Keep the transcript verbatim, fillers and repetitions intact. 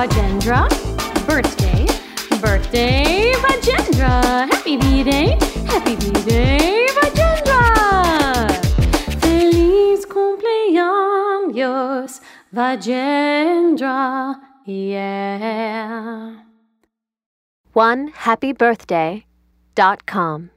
Vajendra. Birthday, birthday, Vajendra. Happy B-Day, happy B-Day, Vajendra. Feliz cumpleaños, Vajendra, yeah. one happy birthday dot com